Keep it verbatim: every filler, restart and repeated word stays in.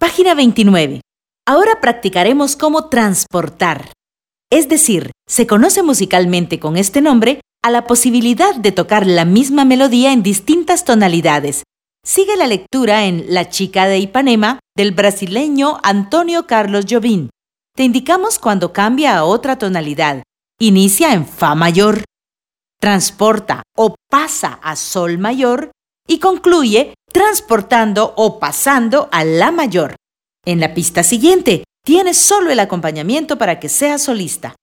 Página veintinueve. Ahora practicaremos cómo transportar. Es decir, se conoce musicalmente con este nombre a la posibilidad de tocar la misma melodía en distintas tonalidades. Sigue la lectura en La chica de Ipanema del brasileño Antonio Carlos Jobim. Te indicamos cuando cambia a otra tonalidad. Inicia en Fa mayor, transporta o pasa a Sol mayor y concluye transportando o pasando a La mayor. En la pista siguiente, tienes solo el acompañamiento para que seas solista.